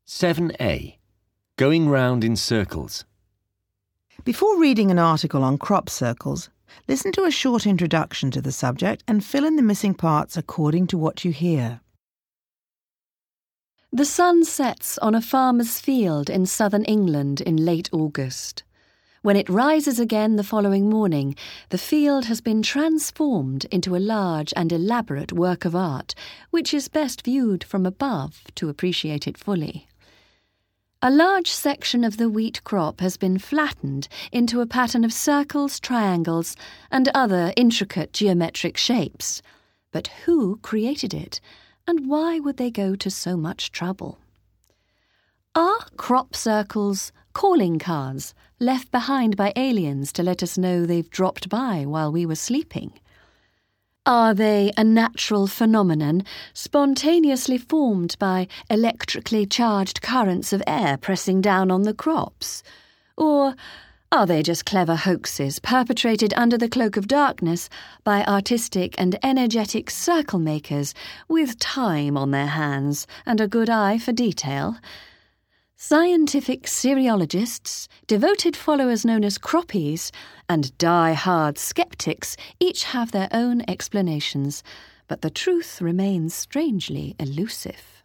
7a. Going round in circles. Before reading an article on crop circles, listen to a short introduction to the subject and fill in the missing parts according to what you hear. The sun sets on a farmer's field in southern England in late August. When it rises again the following morning, the field has been transformed into a large and elaborate work of art, which is best viewed from above to appreciate it fully. A large section of the wheat crop has been flattened into a pattern of circles, triangles, and other intricate geometric shapes. But who created it, and why would they go to so much trouble? Are crop circles calling cards left behind by aliens to let us know they've dropped by while we were sleeping? Are they a natural phenomenon spontaneously formed by electrically charged currents of air pressing down on the crops? Or are they just clever hoaxes perpetrated under the cloak of darkness by artistic and energetic circle makers with time on their hands and a good eye for detail? Scientific cereologists, devoted followers known as croppies, and die-hard skeptics each have their own explanations, but the truth remains strangely elusive.